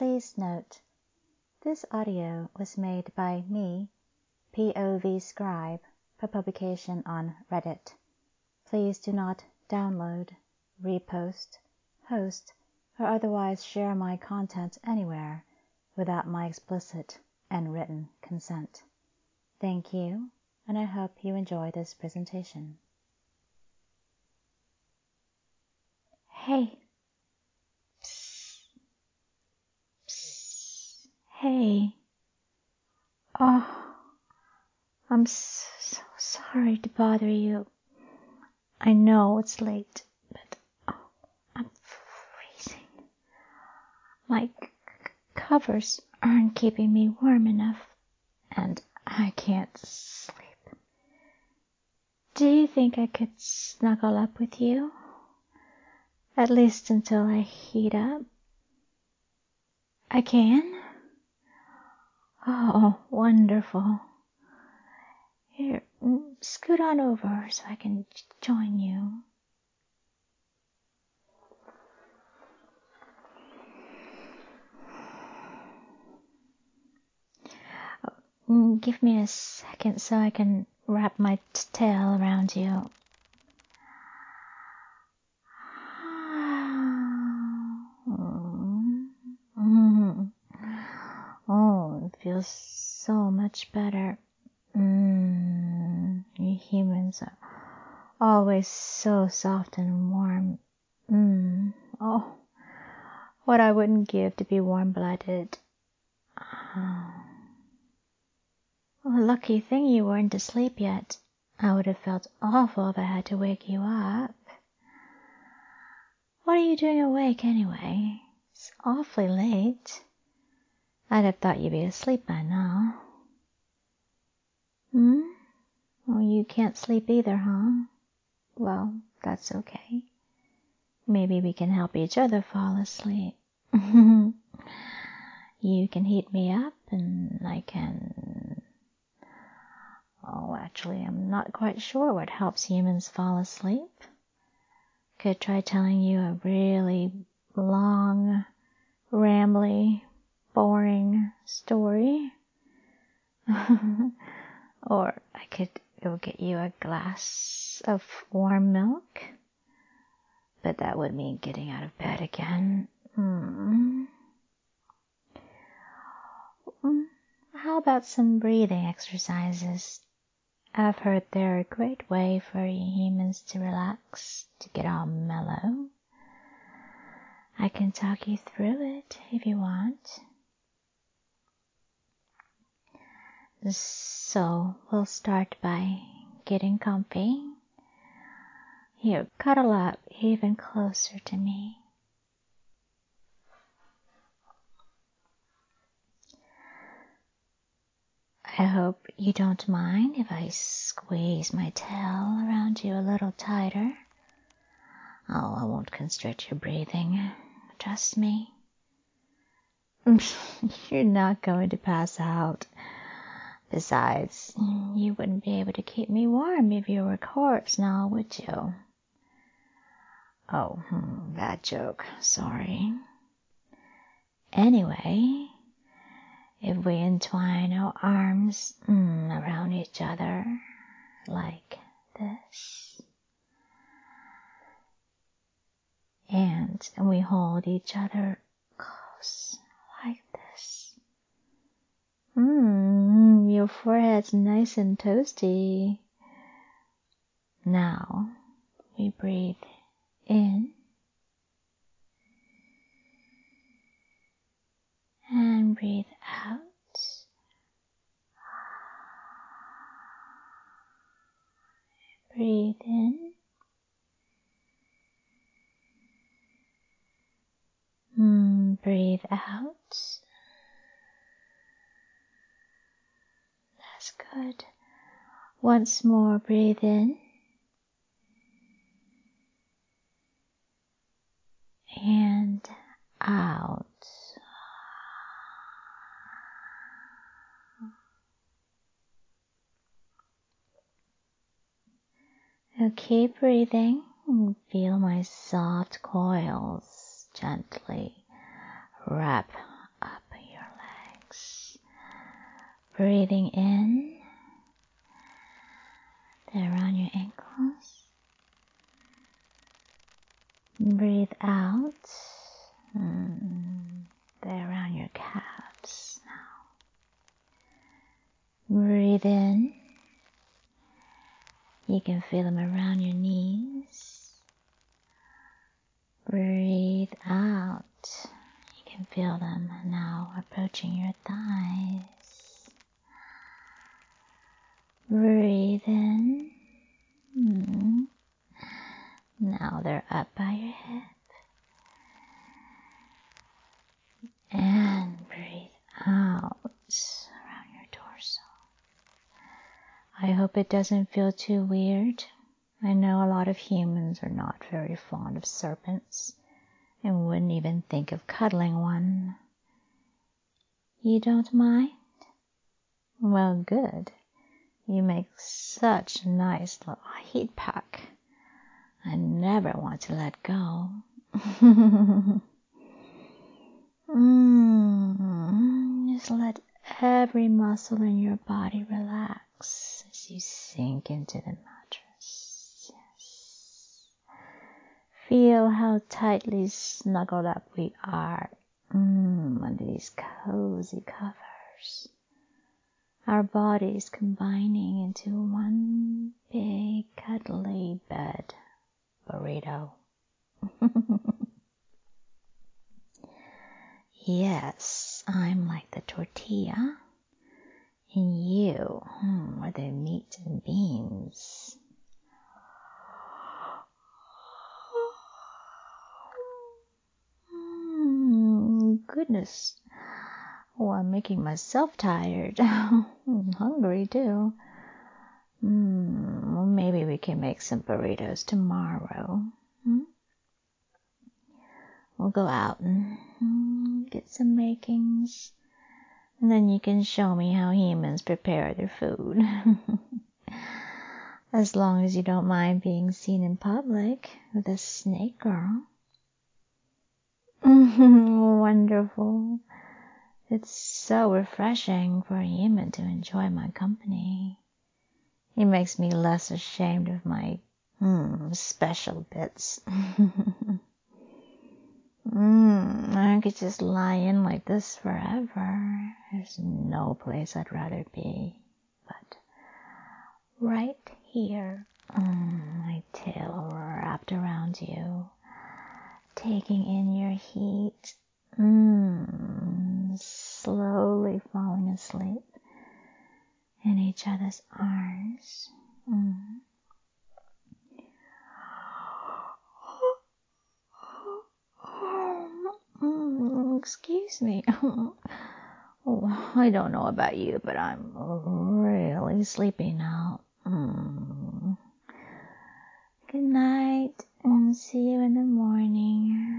Please note, this audio was made by me, POV Scribe, for publication on Reddit. Please do not download, repost, host, or otherwise share my content anywhere without my explicit and written consent. Thank you, and I hope you enjoy this presentation. Hey. Hey. Oh, I'm so sorry to bother you. I know it's late, but I'm freezing. My covers aren't keeping me warm enough, and I can't sleep. Do you think I could snuggle up with you? At least until I heat up? I can? Oh, wonderful. Here, scoot on over so I can join you. Give me a second so I can wrap my tail around you. Oh, it feels so much better. You humans are always so soft and warm. Oh, what I wouldn't give to be warm-blooded. Lucky thing you weren't asleep yet. I would have felt awful if I had to wake you up. What are you doing awake anyway? It's awfully late. I'd have thought you'd be asleep by now. Well, you can't sleep either, huh? Well, that's okay. Maybe we can help each other fall asleep. You can heat me up and I can... Oh, actually, I'm not quite sure what helps humans fall asleep. Could try telling you a really long, rambly, boring story. Or I could go get you a glass of warm milk. But that would mean getting out of bed again. How about some breathing exercises? I've heard they're a great way for humans to relax, to get all mellow. I can talk you through it if you want. So, we'll start by getting comfy. Here, cuddle up even closer to me. I hope you don't mind if I squeeze my tail around you a little tighter. Oh, I won't constrict your breathing. Trust me. You're not going to pass out. Besides, you wouldn't be able to keep me warm if you were a corpse now, would you? Oh, bad joke. Sorry. Anyway, if we entwine our arms around each other like this, and we hold each other close like this. Your forehead's nice and toasty. Now we breathe in and breathe out. Breathe in. Breathe out. That's good. Once more, breathe in. And out. Now keep breathing and feel my soft coils gently wrap breathing in, there around your ankles. Breathe out, there around your calves now. Breathe in. You can feel them around your knees. Breathe out. You can feel them now approaching your thighs. Breathe in. Now they're up by your hip. And breathe out around your torso. I hope it doesn't feel too weird. I know a lot of humans are not very fond of serpents and wouldn't even think of cuddling one. You don't mind? Well, good. You make such a nice little heat pack. I never want to let go. Just let every muscle in your body relax as you sink into the mattress. Yes. Feel how tightly snuggled up we are under these cozy covers. Our bodies combining into one big cuddly bed burrito. Yes, I'm like the tortilla, and you are the meat and beans. Goodness. Oh, I'm making myself tired. I'm hungry too. Well, maybe we can make some burritos tomorrow. We'll go out and get some makings. And then you can show me how humans prepare their food. As long as you don't mind being seen in public with a snake girl. Wonderful. It's so refreshing for a human to enjoy my company. It makes me less ashamed of my special bits. I could just lie in like this forever. There's no place I'd rather be but right here. My tail wrapped around you, taking in your heat, slowly falling asleep in each other's arms. Excuse me. Oh, I don't know about you, but I'm really sleepy now. Good night, and see you in the morning.